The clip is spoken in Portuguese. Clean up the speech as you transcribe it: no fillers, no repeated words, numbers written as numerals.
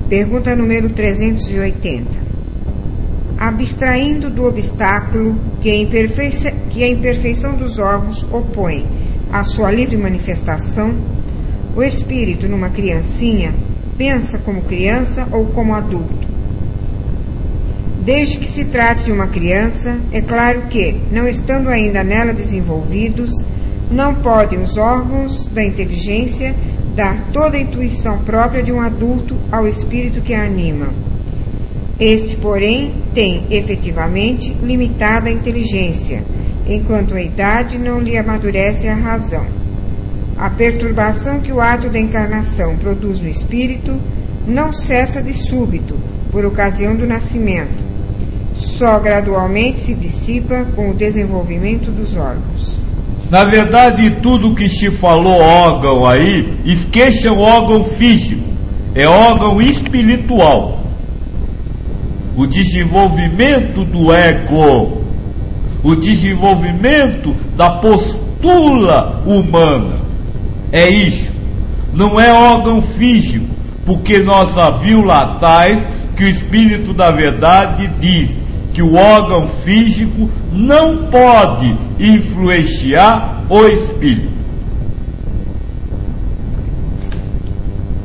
Pergunta número 380. Abstraindo do obstáculo que a imperfeição dos órgãos opõe à sua livre manifestação, o espírito numa criancinha pensa como criança ou como adulto? Desde que se trate de uma criança, é claro que, não estando ainda nela desenvolvidos, não podem os órgãos da inteligência dar toda a intuição própria de um adulto ao espírito que a anima. Este, porém, tem efetivamente limitada a inteligência, enquanto a idade não lhe amadurece a razão. A perturbação que o ato da encarnação produz no espírito não cessa de súbito, por ocasião do nascimento. Só gradualmente se dissipa com o desenvolvimento dos órgãos. Na verdade, tudo que se falou órgão aí, esqueça o órgão físico, é órgão espiritual. O desenvolvimento do ego, o desenvolvimento da postura humana, é isso. Não é órgão físico, porque nós já vimos lá atrás que o Espírito da Verdade diz que o órgão físico não pode influenciar o espírito.